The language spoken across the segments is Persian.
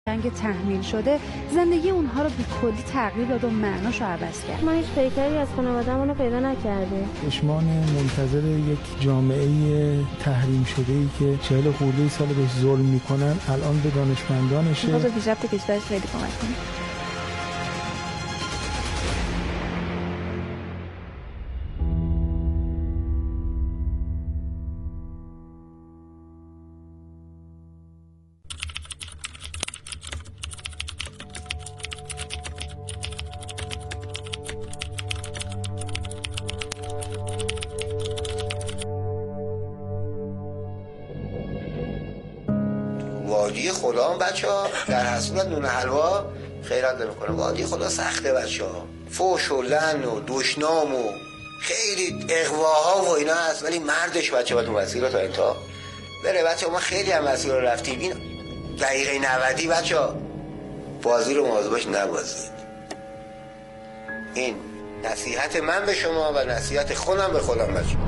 جنگ تحمیل شده زندگی اونها رو به کلی تغییر داد و معناش رو عوض کرد. ما هیچ پیکری از خانواده‌مون رو پیدا نکردیم. چشمان منتظر یک جامعه تحریم شده‌ای که 40 خورده سال بهش ظلم میکنن الان به دانشمندانشه. باز پیشرفت کشورش خیلی کمک کنه. وادی خدا هم بچه‌ها در حصولت نون حلوا خیرات نمی‌کنه. وادی خدا سخته بچه‌ها، فوش و لعن و دشنام و خیلی اغواها و اینا هست، ولی مردش بچه باید اون مسیر رو تا انتها بره. بچه‌ها ما خیلی هم مسیر رو رفتیم. این دقیقه 90 بچه‌ها بازی رو مواظبش نبازید. این نصیحت من به شما و نصیحت خودم به خودم بچه‌ها.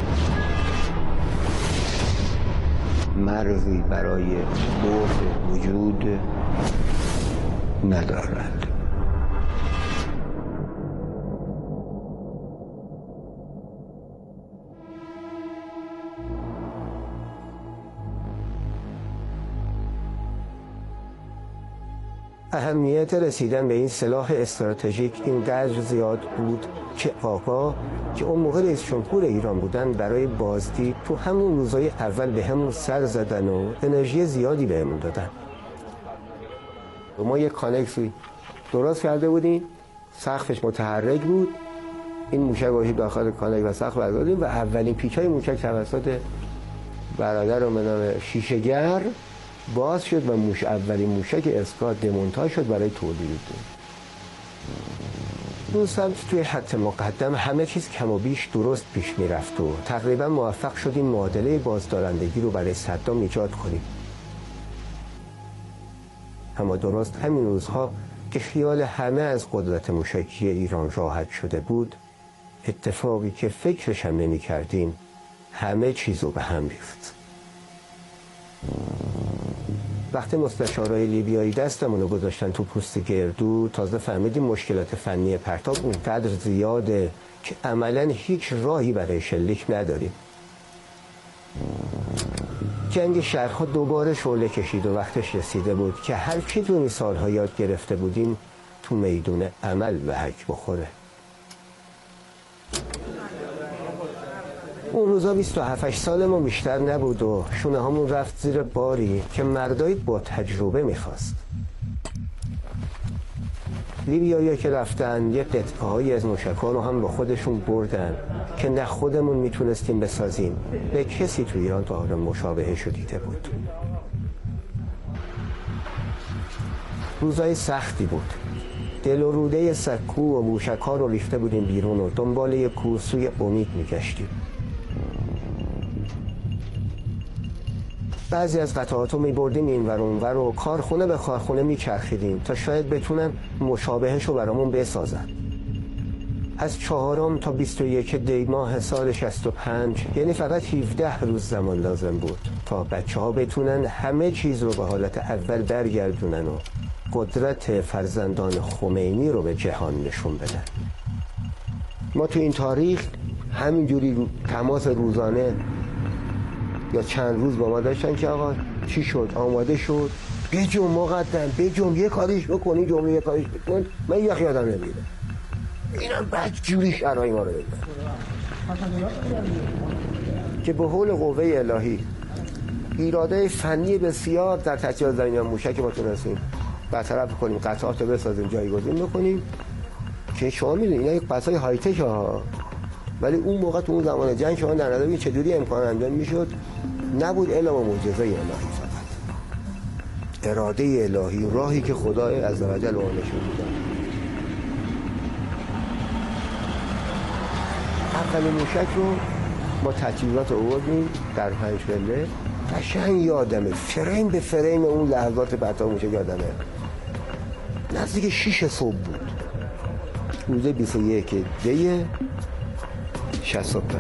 مرزی برای بعد وجود ندارد. اهمیت رسیدن به این سلاح استراتژیک اینقدر زیاد بود که آقا که اون موقع رئیس جمهور ایران بودن برای بازدید تو همون روزای اول به همون سر زدن و انرژی زیادی بهمون دادن. ما یک کانکسی درست کرده بودیم، سقفش متحرک بود، این موشک واشید داخل کانک و سقف بردادیم و اولین پیچای موشک توسط برادرم به نام شیشه‌گر باز شد و اولین موشک اسکات دمونتاژ شد برای تولید. اون سمت توی خط مقدم همه چیز کم و بیش درست پیش میرفت و تقریبا موفق شدیم معادله بازدارندگی رو برای صدام ایجاد کنیم. اما درست همین روزها که خیال همه از قدرت موشکی ایران راحت شده بود، اتفاقی که فکرش هم نمی کردیم همه چیز رو به هم ریخت. وقتی مستشارای لیبیایی دستمون رو گذاشتن تو پوست گردو، تازه فهمیدیم مشکلات فنی پرتاب اونقدر زیاده که عملاً هیچ راهی برای شلیک نداریم. جنگ شهرها دوباره شعله کشید و وقتش رسیده بود که هر چی تو این سالها یاد گرفته بودیم تو میدون عمل به حک بخوره. اون روزا 27 سال ما بیشتر نبود و شونه هامون رفت زیر باری که مردایی با تجربه میخواست. لیبیایی که رفتن یه قطعه هایی از موشکان رو هم با خودشون بردن که نه خودمون میتونستیم بسازیم، به کسی تو ایران تا حالا مشابهش رو دیده بود. روزای سختی بود. دل و روده سکو و موشک‌ها رو ریخته بودیم بیرون و دنبال یک کورسوی امید میگشتیم. بعضی از قطعات رو میبردیم این ور اون ور و کارخونه به کارخونه میچرخیدیم تا شاید بتونن مشابهش رو برامون بسازن. از 4 تا 21 دی ماه سال 65 یعنی فقط 17 روز زمان لازم بود تا بچه‌ها بتونن همه چیز رو به حالت اول برگردونن و قدرت فرزندان خمینی رو به جهان نشون بدن. ما تو این تاریخ همینجوری تماس روزانه یا چند روز با ما داشتن که آقا چی شد؟ آماده شد؟ بجم مقدم، بجم یه کاریش بکنی، جمله یه کاریش بکن. من یخ یادم نمیده. اینم بعد جوری شرای ما رو بگن که به حول قوه الهی ایراده فنی بسیار در تجهیزات زمینی موشک ما تونستیم برطرف کنیم، قطعات رو بسازیم، جایگزین بکنیم که شما میدونید اینا یک بسای های تک ها، ولی اون موقع تو اون زمان جنگ شما در نظر بگیرید چجوری امکان انجام میشد. نبود الا و معجزه الهی، فقط اراده الهی، راهی که خدا عزوجل به ما نشون میداد. اولین موشک رو با تجهیزات آوردیم در 5 پله. قشنگ یادمه فریم به فریم اون لحظات پرتاب موشک یادمه. نزدیک 6 صبح بود، روز 21 دی 65.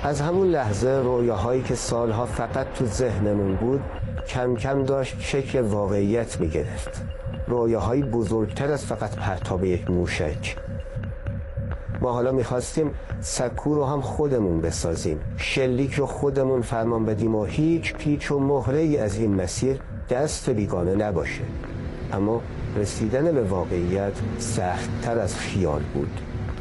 از همون لحظه رویاهایی که سالها فقط تو ذهنمون بود کم کم داشت شکل واقعیت می‌گرفت. رویاهایی بزرگتر از فقط پرتاب یک موشک. ما حالا می‌خواستیم سکو رو هم خودمون بسازیم، شلیک رو خودمون فرمان بدیم و هیچ پیچ و مهره‌ای از این مسیر دست بیگانه نباشه. اما رسیدن به واقعیت سخت‌تر از خیال بود.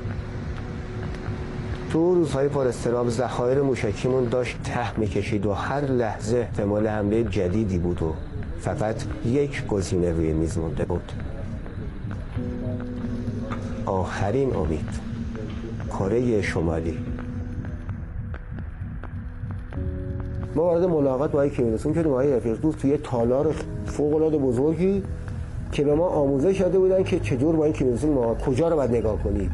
تو روزهای پر اضطراب ذخایر موشکیمون داشت ته می‌کشید و هر لحظه احتمال حمله جدیدی بود و فقط یک گزینه روی میز مونده بود. آخرین امید، کره شمالی. ما وارد ملاقات با کیم ایل سونگ کردیم، با رفیق دوست توی تالار فوق‌العاده بزرگی که به ما آموزش داده بودن که چجور با این کیم ایل سونگ ما کجا رو باید نگاه کنید.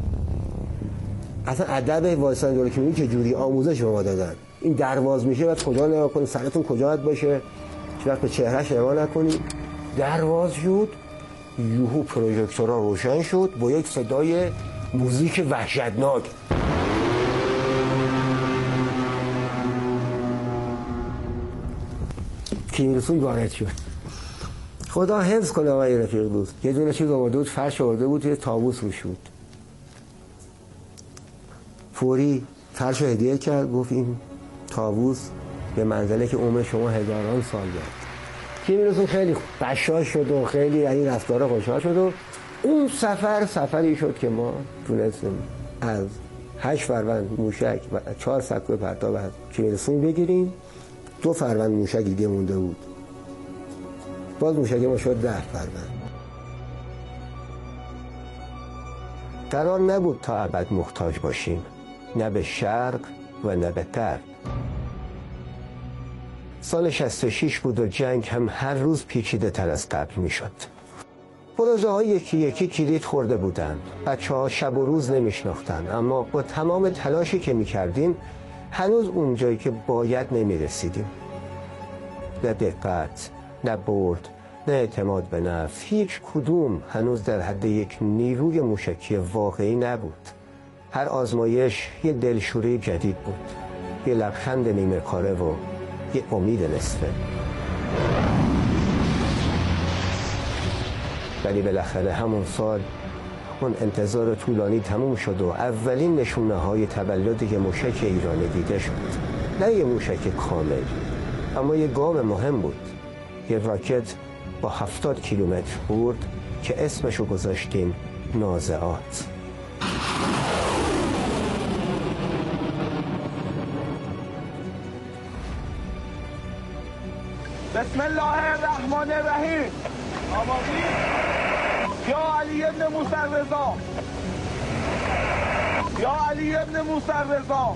اصلا ادب وایسان جلوی کیم ایل سونگ چجوری آموزش به ما دادن. این درواز میشه بعد کجا نگاه کنید، سرتون کجا باید باشه، هیچ وقت به چهرهش نگاه نکنید. درواز شد، یوهو پروژکتورها روشن شد با یک صدای موزیک وحشتناک. کیم ایل سونگ وارد شد. خدا حفظ کنه آقای رفیق دوست. یه دونه چیز آورده بود، فرش آورده بود، یه طاووس روش بود. فوری فرش رو هدیه کرد، گفت این طاووس به منزله که عمر شما هزاران سال گرد. کیم ایل سونگ خیلی بشاش شد و خیلی این رفتار خوشحال شد و اون سفری شد که ما تونستیم از 8 فروند موشک و 4 سکوی پرتاب از کیم ایل سونگ بگیریم. 2 فروند موشک دیگه مونده بود. باز موشک ما شد 10 فروند. قرار نبود تا ابد محتاج باشیم، نه به شرق و نه به غرب. سال 66 بود و جنگ هم هر روز پیچیده تر از قبل می شد. پروژه های یکی یکی کلید خورده بودند. بچه ها شب و روز نمی شناختن، اما با تمام تلاشی که می کردیم هنوز اونجایی که باید نمی رسیدیم. نه دقت، نه برد، نه اعتماد به نفس، هیچ کدوم هنوز در حد یک نیروی موشکی واقعی نبود. هر آزمایش یه دلشوری جدید بود، یه لبخند نیمه کاره و یه امید نصفه. ولی بالاخره همون سال اون انتظار طولانی تموم شد و اولین نشونه های تولد یه موشک ایرانی دیده شد. نه یه موشک کامل، اما یه گام مهم بود. یه راکت با 70 کیلومتر برد که اسمشو گذاشتیم نازعات. بسم الله الرحمن الرحیم. آمادی؟ یا علی ابن موسی رضا، یا علی ابن موسی رضا.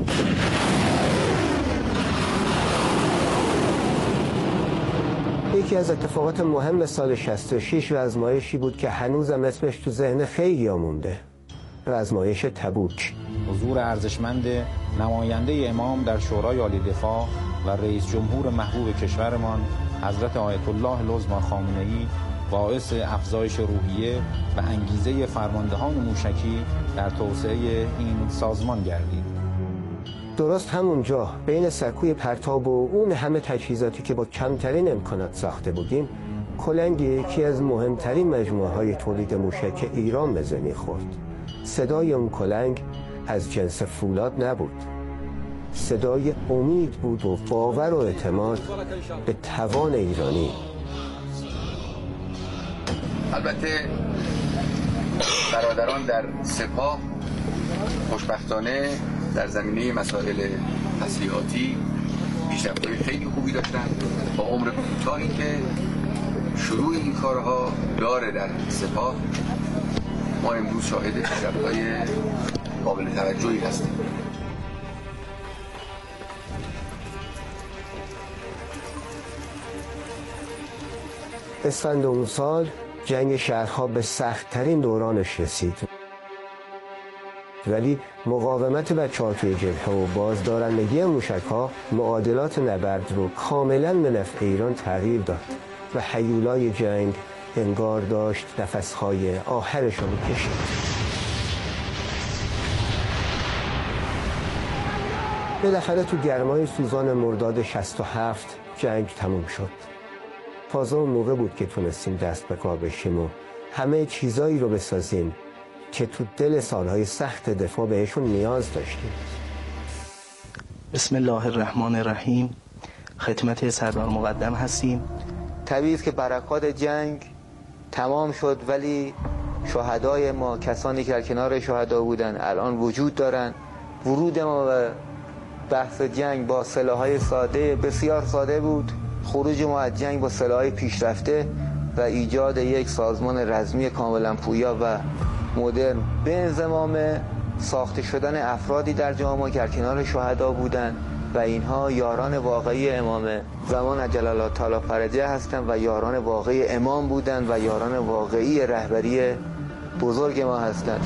یکی از اتفاقات مهم سال 66 رزمایشی بود که هنوزم اسمش تو ذهن خیلی مونده. رزمایش تبوک. حضور ارزشمند نماینده امام در شورای عالی دفاع و رئیس جمهور محبوب کشورمان حضرت آیت الله العظمی خامنه‌ای باعث افزایش روحیه و انگیزه فرماندهان موشکی در توسعه این سازمان گردید. درست همونجا بین سکوی پرتاب و اون همه تجهیزاتی که با کمترین امکانات ساخته بودیم، کلنگ یکی از مهمترین مجموعه‌های تولید موشک ایران به زمین خورد. صدای اون کلنگ از جنس فولاد نبود، صدای امید بود و باور و اعتماد به توان ایرانی. البته برادران در سپاه خوشبختانه در زمینه مسائل تسلیحاتی پیشرفت‌های خیلی خوبی داشتن. با عمر کوتاهی که شروع این کارها داره در سپاه، ما امروز شاهد پیشرفت‌های قابل توجهی هستیم. اسفند اون سال جنگ شهرها به سخت‌ترین دورانش رسید، ولی مقاومت بچه‌ها توی جبهه و بازدارندگی موشک‌ها معادلات نبرد رو کاملاً به نفع ایران تغییر داد و هیولای جنگ انگار داشت نفس‌های آخرش رو می‌کشید. بالاخره تو گرمای سوزان مرداد 67 جنگ تموم شد. تازه اون موقع بود که تونستیم دست به کار بشیم و همه چیزایی رو بسازیم که تو دل سالهای سخت دفاع بهشون نیاز داشتیم. بسم الله الرحمن الرحیم. خدمت سردار مقدم هستیم. طبیعی است که برکات جنگ تمام شد، ولی شهدای ما، کسانی که در کنار شهدا بودن، الان وجود دارن. ورود ما به بحث جنگ با سلاح‌های ساده، بسیار ساده بود. خروج ما از جنگ با سلاح‌های پیشرفته و ایجاد یک سازمان رزمی کاملا پویا و مدرن به انضمام ساخته شدن افرادی در جامعه که در کنار شهدا بودند و اینها یاران واقعی امام زمان عجل الله تعالی فرجه هستند و یاران واقعی امام بودند و یاران واقعی رهبری بزرگ ما هستند.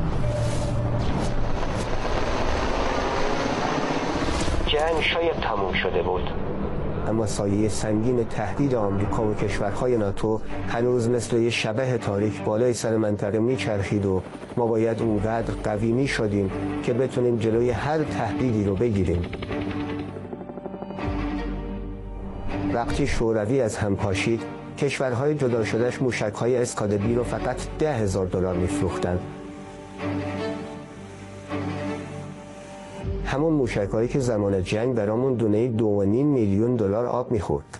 جنگ شاید تموم شده بود، اما سایه سنگین تهدید آمریکا و کشورهای ناتو هنوز مثل یه شبح تاریک بالای سر منطقه میچرخید و ما باید اونقدر قوی میشدیم که بتونیم جلوی هر تهدیدی رو بگیریم. وقتی شوروی از هم پاشید، کشورهای جدا شدهش موشک‌های اسکادبی رو فقط $10,000 میفروختن. همون موشک‌هایی که زمان جنگ برامون دونه $2.5 میلیون آب می‌خورد.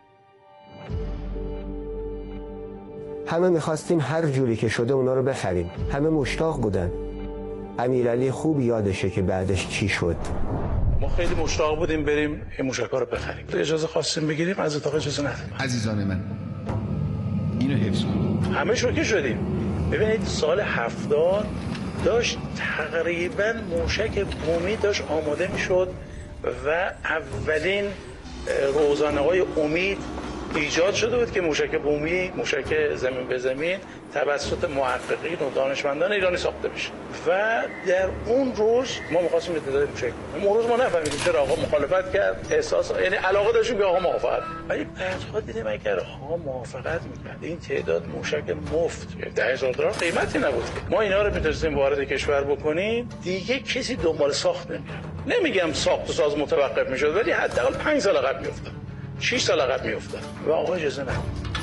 همه می‌خواستیم هر جوری که شده اونا رو بخریم. همه مشتاق بودن. امیرعلی خوب یادشه که بعدش چی شد. ما خیلی مشتاق بودیم بریم این موشک‌ها رو بخریم. اجازه خواستیم بگیریم، از اتاق اجازه ندادیم. عزیزان من، اینو حفظ کنید. همه شوکه شدیم. ببینید سال 70 داشت تقریبا موشک بومی داشت آماده میشد و اولین روزانه‌های امید ایجاد شده بود که موشک بومی، موشک زمین به زمین توسط محققین و دانشمندان ایرانی ساخته بشه و در اون روز ما می‌خواستیم تعداد موشک کنیم. اون روز ما نفهمیدیم چرا آقا مخالفت کرد، احساس یعنی علاقه داشتیم که آقا موافقت. ولی بعدها دیدیم اگر آقا موافقت می‌کرد این تعداد موشک مفت $10,000 قیمتی نبود. ما اینا رو می‌تونستیم وارد کشور بکنیم، دیگه کسی دنبال ساخت نمی‌کرد. نمیگم ساخت و ساز متوقف می‌شد، ولی حداقل 5 سال عقب می‌افتاد. 6 سال عقب میافتاد و آقا اجازه نداد.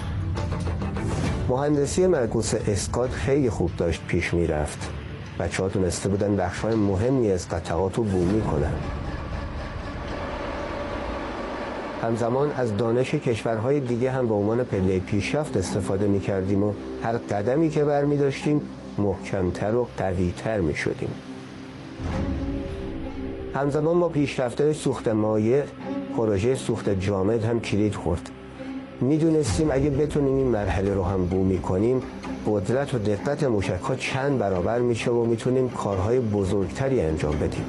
مهندسی معکوس اسکات خیلی خوب داشت پیش میرفت. بچه‌ها تونسته بودن بخش‌های مهمی از قطعات رو بومی کنن. همزمان از دانش کشورهای دیگه هم به عنوان پله پیشرفت استفاده می‌کردیم و هر قدمی که برمی‌داشتیم محکم‌تر و قوی‌تر می‌شدیم. همزمان ما پیشرفت‌های سوخت مایع، پروژه سوخت جامد هم کلید خورد. میدونستیم اگه بتونیم این مرحله رو هم بومی کنیم، قدرت و دقت موشک‌ها چند برابر میشه و میتونیم کارهای بزرگتری انجام بدیم.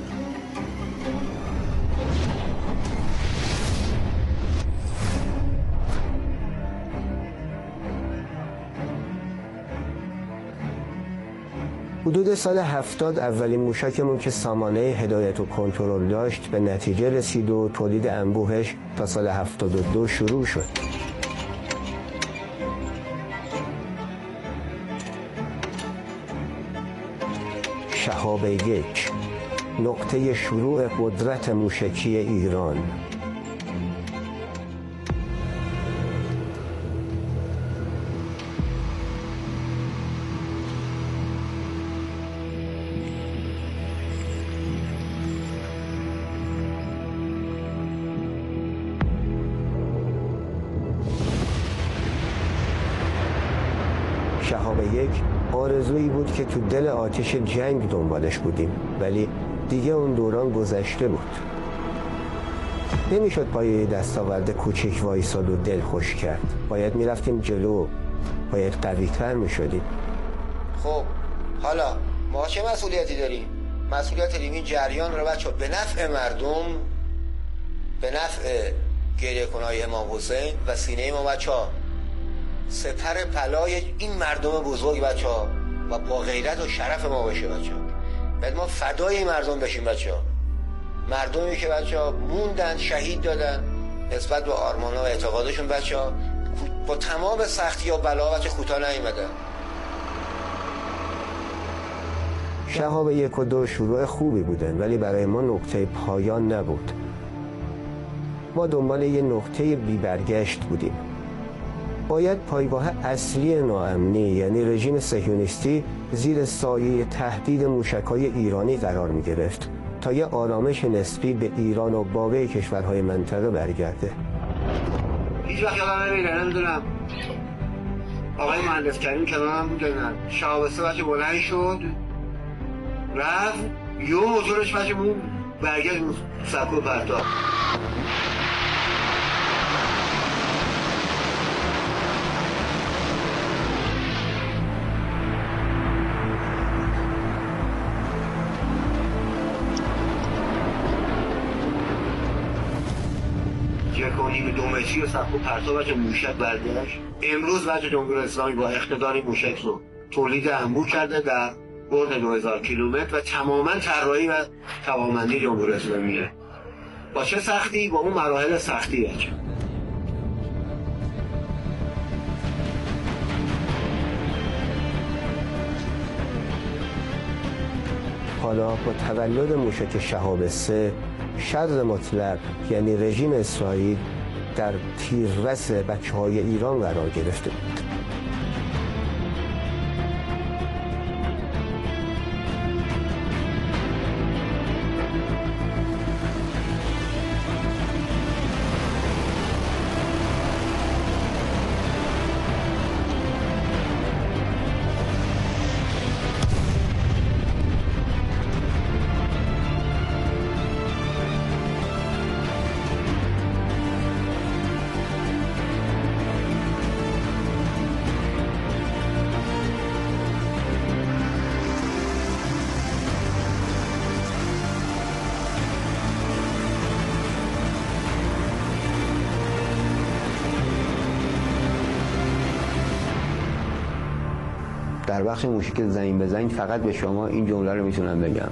حدود سال 70 اولین موشکمون که سامانه هدایت و کنترل داشت به نتیجه رسید و تولید انبوهش تا سال 72 شروع شد. شهاب 1 نقطه شروع قدرت موشکی ایران. شهاب 1 آرزویی بود که تو دل آتش جنگ دنبالش بودیم، ولی دیگه اون دوران گذشته بود. نمیشد پای دستاورد کوچک وایساد و دل خوش کرد. باید میرفتیم جلو، باید قوی‌تر میشدیم. خب حالا ما چه مسئولیتی داریم؟ مسئولیت داریم این جریان رو بچه به نفع مردم، به نفع گریه کنای امام حسین و سینه ما بچه ها سپر پلای این مردم بزرگ بچه ها و با غیرت و شرف ما باشه بچه ها. باید ما فدای مردم بشیم بچه ها. مردمی که بچه ها موندن، شهید دادن نسبت به آرمان و اعتقادشون بچه ها با تمام سختی یا بلا بچه کوتاه نیومدن. شهاب 1 و 2 شروع خوبی بودن ولی برای ما نقطه پایان نبود. ما دنبال یه نقطه بی برگشت بودیم. باید پایگاه اصلی ناامنی یعنی رژیم صهیونیستی زیر سایه تهدید موشک‌های ایرانی قرار می گرفت تا یه آرامش نسبی به ایران و باقی کشورهای منطقه برگرده. هیچ وقت یادم نمیره، نمیدونم آقای مهندس کریم کنارم بودن، شهاب 3 بچه بلند شد رفت یه موتورش بچه بود برگشت سبک و پرتاب. جرکانی به 2 متری و سبک و پرتاب بچه موشک برگشت. امروز بچه جمهوری اسلامی با اقتدار موشک رو تولید انبوه کرده در برد 2000 کیلومتر و تماما طراحی و توانمندی جمهوری اسلامیه. با چه سختی؟ با اون مراحل سختی بچه. حالا با تولد موشک شهاب 3 شر مطلق یعنی رژیم اسرائیل در تیررس بچه‌های ایران قرار گرفته بود. در وقت موشک زمین به زمین فقط به شما این جمله رو میتونم بگم: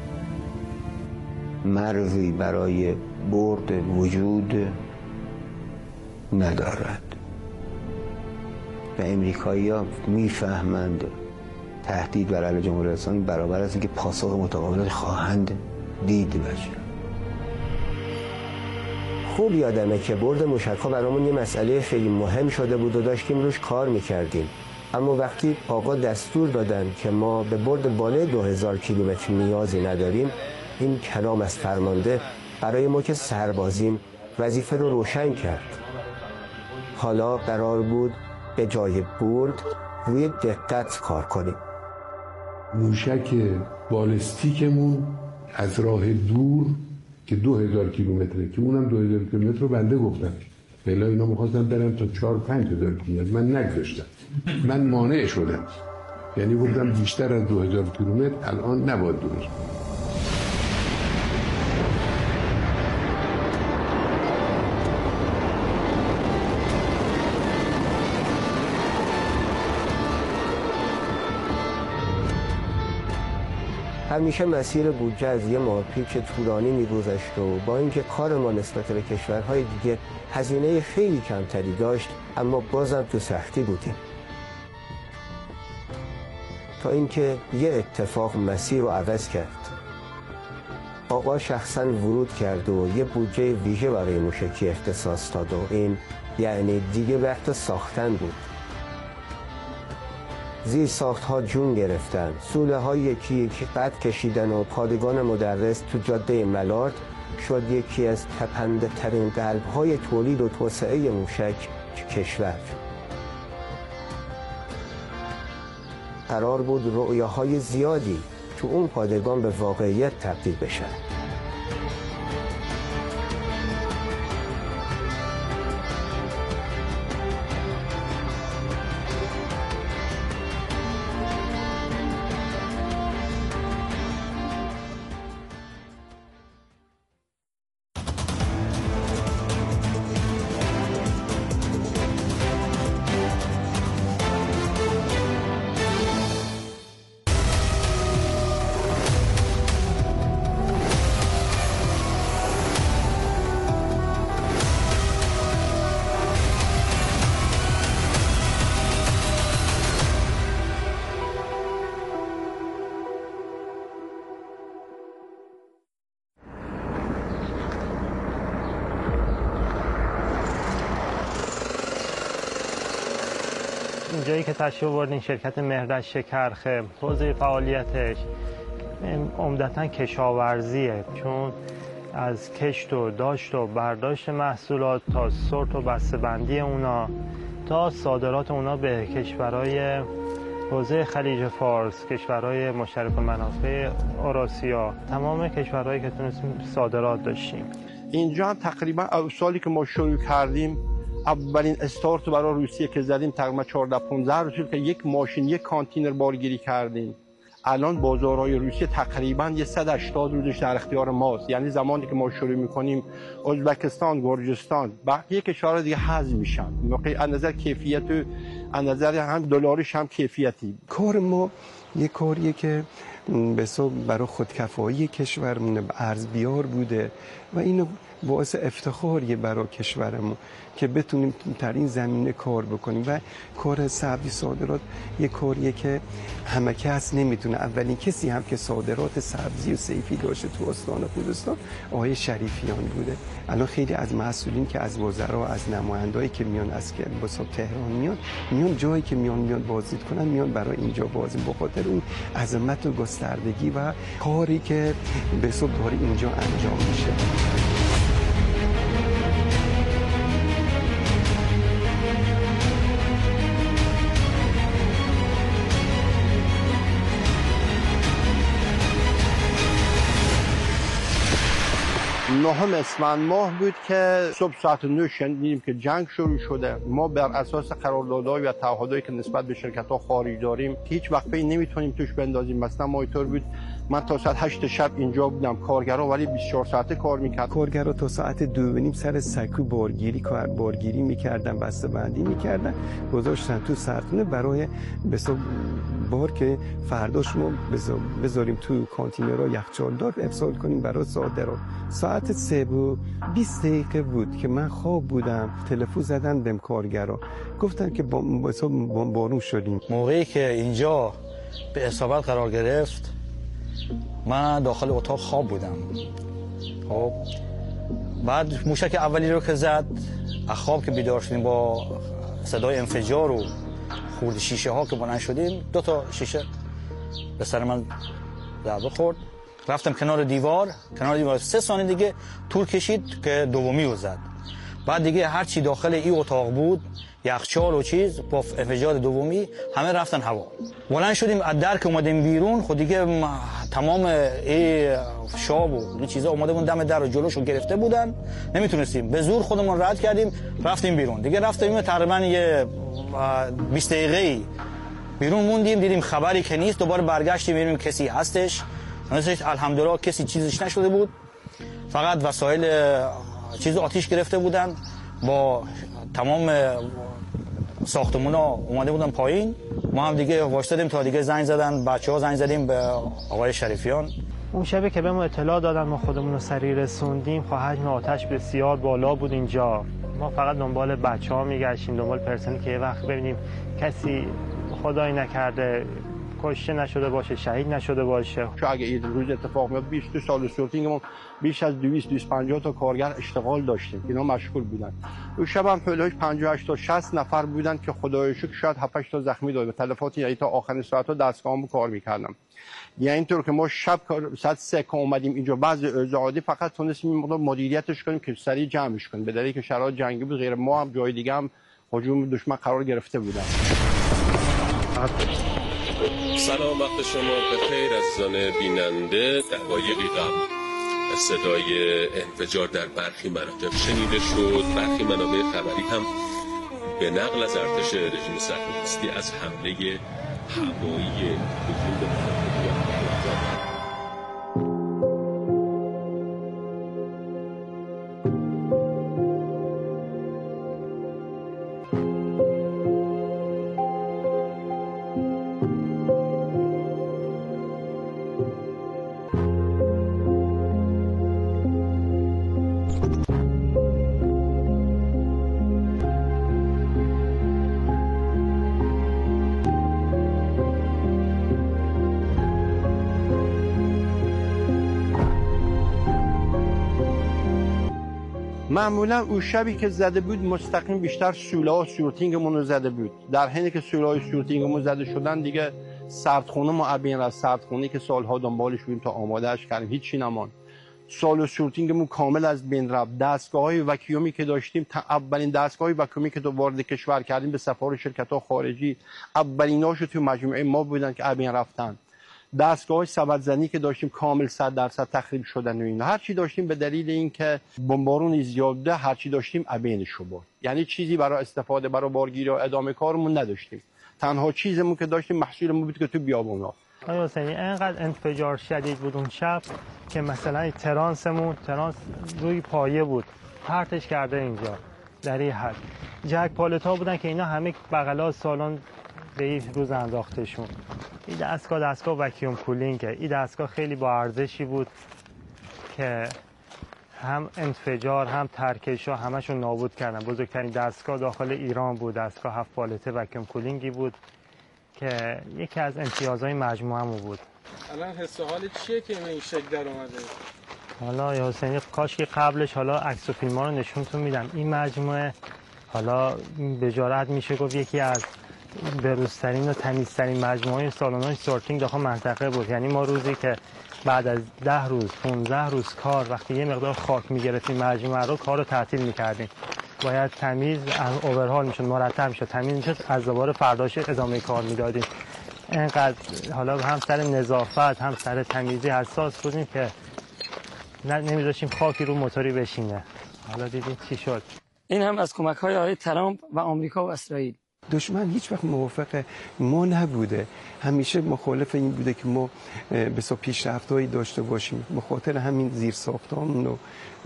مرزی برای برد وجود ندارد و امریکایی‌ها میفهمند تهدید بر علیه جمهوری اسلامی برابر است که پاسخ متقابل خواهند دید. بشه خوب یادمه که برد موشک‌ها برامون یه مسئله خیلی مهم شده بود و داشتیم روش کار میکردیم، اما وقتی آقا دستور دادن که ما به برد بالای 2000 کیلومتر نیازی نداریم، این کلام از فرمانده برای ما که سربازیم وظیفه رو روشن کرد. حالا قرار بود به جای برد روی دقت کار کنیم. موشک بالستیکمون از راه دور که 2000 کیلومتره که اونم 2000 کیلومتر رو بنده گفتم، بلا اینا می‌خواستن برن تا 4-5 هزار کیلومتر، من نگذاشتم، من مانع شدم، یعنی گفتم بیشتر از 2000 کیلومتر الان نباید درست. همیشه مسیر بودجه از یه مارپیچ طولانی می‌گذشت و با اینکه کار ما نسبت به کشورهای دیگه هزینه خیلی کمتری داشت، اما بازم تو سختی بودیم. تا اینکه یه اتفاق مسیر رو عوض کرد. آقا شخصا ورود کرد و یه بودجه ویژه برای موشکی اختصاص داد و این یعنی دیگه وقت ساختن بود. زیر ساخت ها جون گرفتن، سوله های یکی یکی قد کشیدن و پادگان مدرس تو جاده ملارد شد یکی از تپنده ترین قلب های تولید و توسعه موشک کشور. قرار بود رؤیاهای زیادی تو اون پادگان به واقعیت تبدیل بشن. اینجایی که تشریف آوردین شرکت مهرد شکرخه، حوزه فعالیتش عمدتاً کشاورزیه، چون از کشت و داشت و برداشت محصولات تا سورت و بسته‌بندی اونا تا صادرات اونا به کشورهای حوزه خلیج فارس، کشورهای مشترک المنافع اوراسیا، تمام کشورهایی که تونستیم صادرات داشتیم. اینجا هم تقریبا سالی که ما شروع کردیم اولین استارت برای روسیه که زدیم تقریبا 14-15 روز که یک ماشین یک کانتینر بارگیری کردیم. الان بازارهای روسیه تقریبا 180 روزش در اختیار ماست. یعنی زمانی که ما شروع میکنیم ازبکستان، گرجستان، بقیه کشورها دیگه حذف میشن. از نظر کیفیت و از نظر هم دلارش هم کیفیتی. کار ما یه کاریه که به حساب برای خودکفایی کشورمون ارزبیار بوده و اینو باعث افتخاریه برای کشورمون که بتونیم در این زمینه کار بکنیم و کار سبزی صادرات یه کاریه که همه کس نمیتونه. اولین کسی هم که صادرات سبزی و صیفی داشته تو استان خوزستان آقای شریفیان بوده. الان خیلی از مسئولین که از وزرا، از نمایندهایی که میان از که بسا تهران میان جایی که میان بازدید کنن میان برای اینجا بازی به خاطر اون عظمت و گستردگی و کاری که بسا داره اینجا انجام میشه. نهم اسفند ماه بود که صبح ساعت 9 شنیدیم که جنگ شروع شده. ما بر اساس قراردادهای و تعهداتی که نسبت به شرکت‌ها خارج داریم هیچ وقت پی نمیتونیم توش بندازیم. مثلا ما اینطور بود من تا ساعت 8 شب اینجا بودم، کارگرا ولی 24 ساعته کار میکرد. کارگرا تا ساعت 2:30 سر سکو بارگیری میکردن، بسته‌بندی میکردن، گذاشتن تو سرخونه برای بار که فرداش ما بذاریم تو کانتینرها یخچالدار ارسال کنیم برای صادرات. ساعت 3:20 بود که من خواب بودم، تلفن زدن بهم کارگرا گفتن که بارون شدیم. موقعی که اینجا به اصابت قرار گرفت من داخل اتاق خواب بودم. خب بعد موشک اولی رو که زد، از خواب که بیدار شدیم با صدای انفجار و خورد شیشه ها که بلند شدیم، 2 تا شیشه به سر من ضربه خورد. رفتم کنار دیوار 3 ثانیه دیگه طول کشید که دومی رو زد. بعد دیگه هر چی داخل این اتاق بود، یخچال و چیز، با انفجار دومی همه رفتن هوا. بلند شدیم از در که اومدیم بیرون، خود دیگه تمام این شاب و این چیزا اومده بودن دم در رو جلوشو گرفته بودن، نمیتونستیم. به زور خودمون رد کردیم رفتیم بیرون. دیگه رفتیم تقریبا یه 20 دقیقه‌ای بیرون موندیم، دیدیم خبری که نیست. دوباره برگشتیم ببینیم کسی هستش. الحمدلله کسی چیزش نشده بود، فقط وسایل چیز آتیش گرفته بودن. با تمام ساختمونا اومده بودن پایین. ما هم دیگه واشتادیم تا دیگه زنگ زدن بچه‌ها، زنگ زدیم به آقای شریفیان. اون شبه که به ما اطلاع دادن ما خودمون رو سریع رسوندیم. خب حجم آتش بسیار بالا بود اینجا. ما فقط دنبال بچه‌ها میگشتیم، دنبال پرسنلی که یه وقت ببینیم کسی خدایی نکرده کشته نشده باشه، شهید نشده باشه. چون اگه این روز اتفاق میاد 22 سال سورتینگمون بیش از 250 تا کارگر اشتغال داشتیم. اینا مشغول بودن. اون شب هم حدود 58 تا 60 نفر بودن که خدای شکر شاید 7 تا زخمی داشت. به تلفات یعنی تا آخرین ساعت‌ها دستگاهمون کار می‌کردم. یعنی اینطور که ما شب ساعت 3 که اومدیم اینجا بعضی ازعادی فقط تونستیم مقدار مدیریتش کنیم که سریع جمعش کنیم. به دلیل که شرایط جنگی بود، غیر ما هم جای دیگه هم هجوم دشمن قرار گرفته بودن. سلام، وقت شما بخیر عزیزان بیننده. دقایقی قبل صدای انفجار در برخی مناطق شنیده شد. برخی منابع خبری هم به نقل از ارتش رژیم صهیونیستی از حمله هوایی معمولا اون شبی که زده بود مستقیم بیشتر سوله ها سورتینگمون رو زده بود. در حینی که سوله های سورتینگمون زده شدن دیگه سردخونه ما ابین از سردخونه که سالها دنبالش بودیم تا آمادهش کردیم هیچی نمان. سال سورتینگمون کامل از بین رفت. دستگاه های وکیومی که داشتیم اولین دستگاه های وکیومی که تو وارد کشور کردیم به سفارش شرکت ها خارجی اولیناشو تو مجموعه ما بودن که ابین رفتن. دستگاه سبدزنی که داشتیم کامل 100% تخریب شدن و اینا. هر چی داشتیم به دلیل اینکه بمبارون زیاد بوده هر چی داشتیم ابینش شد. یعنی چیزی برای استفاده برای بارگیری و ادامه کارمون نداشتیم. تنها چیزمون که داشتیم محصولمون بود که تو بیابونا. آیا حسینی اینقدر انفجار شدید بود اون شب که مثلا ترانس روی پایه بود پرتش کرده اینجا در این حد. جک پالتا بودن که اینا همه بغلا سالن به این روز انداختشون. این دستگاه وکیوم کولینگه. این دستگاه خیلی با ارزشی بود که هم انفجار هم ترکش ها همشون نابود کردن. بزرگترین دستگاه داخل ایران بود. دستگاه 7 پالته وکیوم کولینگی بود که یکی از امتیازهای مجموعه‌مون بود. الان حس و حال چیه که این شکل در اومده؟ حالا یا حسینی کاش که قبلش حالا عکس و فیلم‌ها رو نشونتون میدم. این مجموعه حالا به جرئت میشه گفت یکی از بروزترین و تمیزترین مجموعه سالن‌های سورتینگ داخل منطقه بود. یعنی ما روزی که بعد از 10 روز 15 روز کار وقتی یه مقدار خاک می‌گرفتیم مجموعه رو کار رو تعطیل می‌کردیم. باید تمیز اوورهال میشد، مرتب میشد، تمیز میشد، از دوباره فرداش ادامه کار میدادیم. اینقدر حالا هم سر نظافت هم سر تمیزی حساس بودیم که نمیذاشیم خاکی رو موتوری بشینه. حالا دیدیم چی شد. این هم از کمک‌های آقای ترامپ و آمریکا و اسرائیل. دشمن هیچ وقت موافق ما نبوده، همیشه مخالف این بوده که ما بسا پیشرفت‌هایی داشته باشیم. به خاطر همین زیرساختان و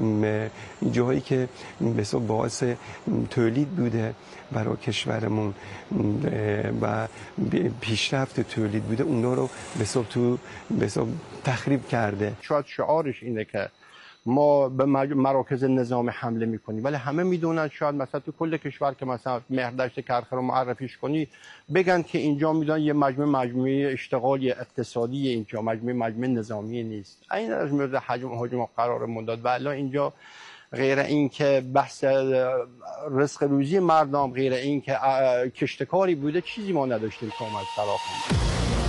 جایی که بسا باعث تولید بوده برای کشورمون و پیشرفت تولید بوده اونا رو بسا تخریب کرده. شاید شعارش اینه که ما به مراکز نظام حمله میکنیم، ولی همه میدونن شاید مثلا تو کل کشور که مثلا مهردشت کرخه رو معرفیش کنی بگن که اینجا میدونن یه مجموعه اشتغالی اقتصادی، اینجا مجموعه نظامی نیست. این از مورد هجوم قرار مداد و الان اینجا غیر این که بحث رزق روزی مردم، غیر این که کشتکاری بوده چیزی ما نداشتیم که اومد سراغ کنیم.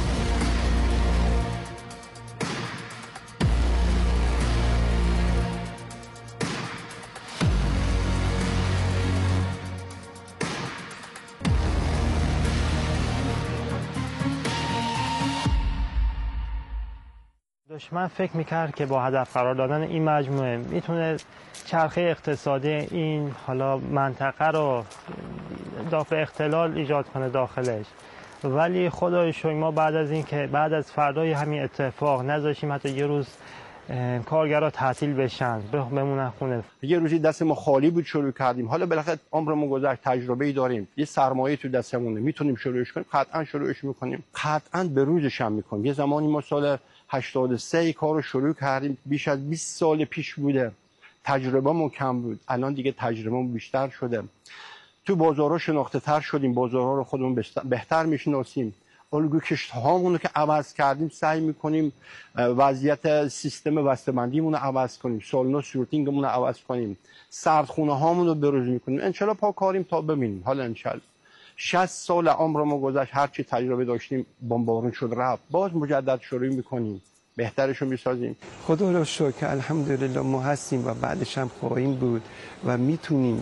دشمن فکر میکرد که با هدف قرار دادن این مجموعه میتونه چرخه اقتصادی این حالا منطقه رو دافع اختلال ایجاد کنه داخلش، ولی خدای شکر ما بعد از فردای همین اتفاق نذاشیم حتی یه روز کارگرها تعطیل بشن بمونن خونه. یه روزی دست ما خالی بود شروع کردیم، حالا بالاخره عمرمون گذشت، تجربه‌ای داریم، یه سرمایه تو دستمونه، میتونیم شروعش کنیم، قطعا شروعش میکنیم، قطعا به روزش هم میکنیم. یه زمانی ما سال 83 کارو شروع کردیم، بیش از 20 سال پیش بوده، تجربه‌مون کم بود، الان دیگه تجربه‌مون بیشتر شده، تو بازارها شناخته تر شدیم، بازارها رو خودمون بهتر میشناسیم، الگوی کشت‌هامون رو که عوض کردیم سعی میکنیم وضعیت سیستم بسته‌بندیمون رو عوض کنیم، سالنا سورتینگمون رو عوض کنیم، سردخونه هامون رو بروز میکنیم. انشالله پا کاریم تا ببینیم. حالا انشالله 60 سال عمرمون گذشت، هر چی تجربه داشتیم بمبارون شد رفت، باز مجدد شروع میکنیم، بهترش رو میسازیم. خدا را شکر الحمدلله ما هستیم و بعدش هم خواهیم بود و میتونیم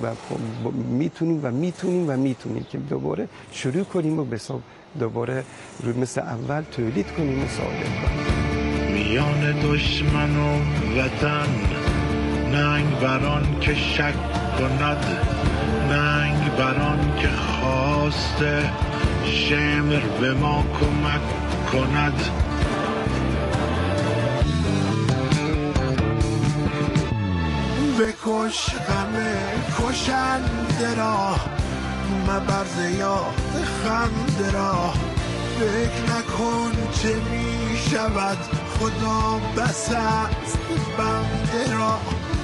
که دوباره شروع کنیم و دوباره مثل اول تولید کنیم و صادر کنیم. میان دشمن و وطن ننگ بران که شک کند، ننگ بران که خواسته شمر به ما کمک کند. بکش غم کشنده را، مبر زیاد خنده را، فکر نکن چه می شود خدا بس است بنده را.